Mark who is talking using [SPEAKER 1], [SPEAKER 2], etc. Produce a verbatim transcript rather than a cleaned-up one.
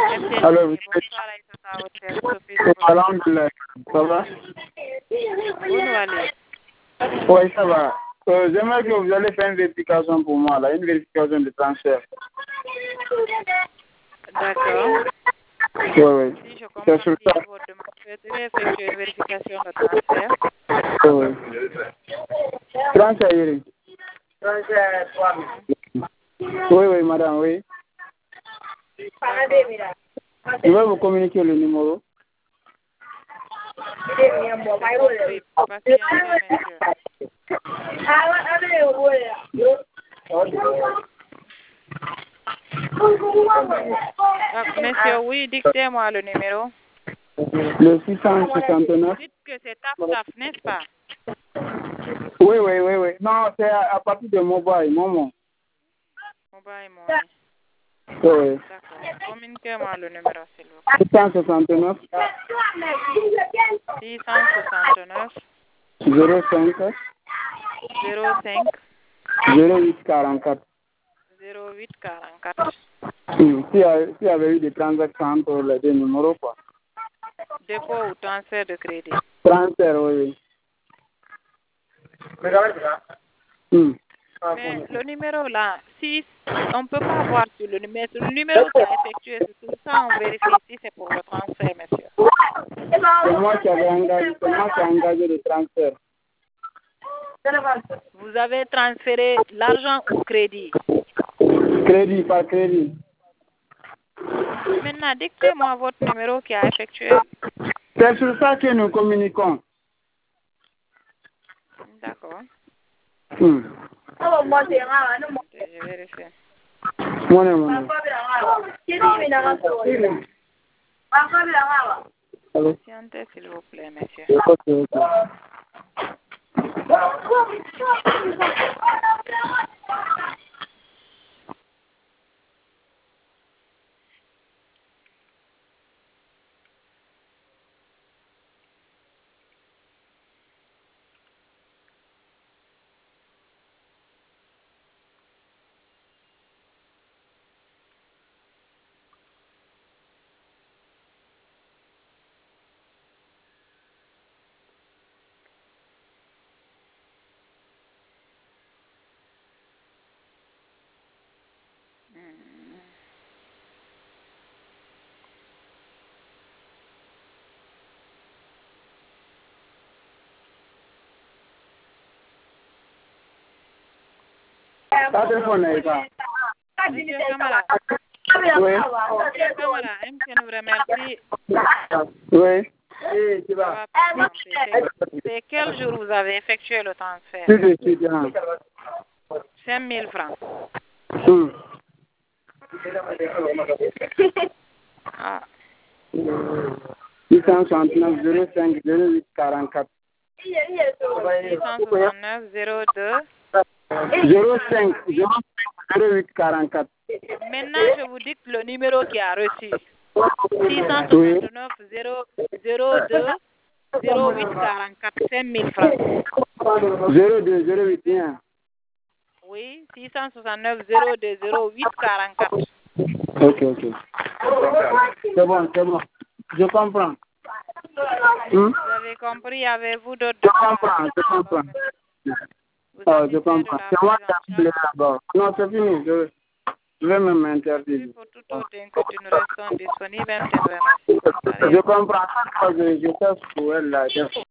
[SPEAKER 1] Alors, vous
[SPEAKER 2] Bonsoir, Aïssa Saoudite, Sophie.
[SPEAKER 1] Alhamdulillah, ça va?
[SPEAKER 2] Où nous allez?
[SPEAKER 1] Oui, ça va. Euh, J'aimerais que vous allez faire une vérification pour moi, là, une vérification de transfert.
[SPEAKER 2] D'accord.
[SPEAKER 1] Oui, oui.
[SPEAKER 2] Si je comprends
[SPEAKER 1] C'est sur
[SPEAKER 2] bien
[SPEAKER 1] ça.
[SPEAKER 2] votre demande, vous souhaiterez effectuer une vérification de transfert.
[SPEAKER 1] Oui, oui. Transfert, Eric. Oui, oui, madame, oui. Je vais vous communiquer le numéro.
[SPEAKER 2] Compris. Patientez, monsieur. Ah, monsieur, oui, dictez-moi le numéro.
[SPEAKER 1] Le six cent soixante-neuf.
[SPEAKER 2] Dites que c'est tap-tap, n'est-ce pas?
[SPEAKER 1] Oui, oui, oui, oui. Non, c'est à, à partir de mobile, Momo.
[SPEAKER 2] Mobile money.
[SPEAKER 1] Oui, oui.
[SPEAKER 2] D'accord. Communiquez-moi le numéro, s'il vous plaît.
[SPEAKER 1] six cent soixante-neuf.
[SPEAKER 2] six cent soixante-neuf
[SPEAKER 1] zéro cinq.
[SPEAKER 2] zéro cinq
[SPEAKER 1] zéro huit quarante-quatre.
[SPEAKER 2] zéro huit quarante-quatre.
[SPEAKER 1] Hmm. S'il y, a- s'il y avait eu des transactions entre les deux numéros, quoi.
[SPEAKER 2] Dépôt ou transfert de crédit.
[SPEAKER 1] Transfert, oui, oui. Hmm.
[SPEAKER 2] Mais le numéro là, si on ne peut pas voir sur le numéro, sur le numéro qui a effectué, c'est tout ça, on vérifie si c'est pour le transfert, monsieur.
[SPEAKER 1] C'est moi qui avais engagé, c'est moi qui ai engagé le transfert.
[SPEAKER 2] Vous avez transféré l'argent ou crédit.
[SPEAKER 1] Crédit par crédit.
[SPEAKER 2] Maintenant, dictez-moi votre numéro qui a effectué.
[SPEAKER 1] C'est sur ça que nous communiquons.
[SPEAKER 2] D'accord.
[SPEAKER 1] Hmm.
[SPEAKER 2] Je vérifie.
[SPEAKER 1] Mon nom, mon nom. Allô?
[SPEAKER 2] Patientez, s'il vous plaît, monsieur.
[SPEAKER 1] Ok, ok. Ça téléphone est pas.
[SPEAKER 2] Monsieur Camara,
[SPEAKER 1] Oui.
[SPEAKER 2] Monsieur Camara, M C nous remercie.
[SPEAKER 1] Oui.
[SPEAKER 2] Ça va pas compris. C'est c'est quel jour vous avez effectué le transfert?
[SPEAKER 1] Tout de suite, hein.
[SPEAKER 2] cinq mille francs.
[SPEAKER 1] Hmm.
[SPEAKER 2] Ah,
[SPEAKER 1] six cent soixante-neuf zéro cinq zéro huit quarante-quatre.
[SPEAKER 2] six cent soixante-neuf zéro deux.
[SPEAKER 1] zéro cinq zéro huit quarante-quatre.
[SPEAKER 2] Maintenant, je vous dicte le numéro qui a reçu. six cent
[SPEAKER 1] Oui.
[SPEAKER 2] soixante-neuf zéro deux zéro huit quarante-quatre, cinq mille francs.
[SPEAKER 1] zéro deux zéro huit un.
[SPEAKER 2] Oui, six cent soixante-neuf zéro deux zéro huit quarante-quatre.
[SPEAKER 1] Ok, ok. C'est bon, c'est bon. Je comprends. Hmm?
[SPEAKER 2] Vous avez compris, avez-vous d'autres
[SPEAKER 1] Je
[SPEAKER 2] demandes?
[SPEAKER 1] comprends, je comprends.
[SPEAKER 2] Vous
[SPEAKER 1] Ah, je
[SPEAKER 2] satisfait de
[SPEAKER 1] comprends.
[SPEAKER 2] la
[SPEAKER 1] C'est moi
[SPEAKER 2] prise
[SPEAKER 1] qui ai
[SPEAKER 2] en
[SPEAKER 1] appelé
[SPEAKER 2] charge?
[SPEAKER 1] d'abord. Non, c'est fini. Je, je vais même m'interdire.
[SPEAKER 2] Pour toute autre inquiétude, nous restons disponibles. M C nous remercie. Bonne soirée.
[SPEAKER 1] Je comprends. Je, je sais pour elle là.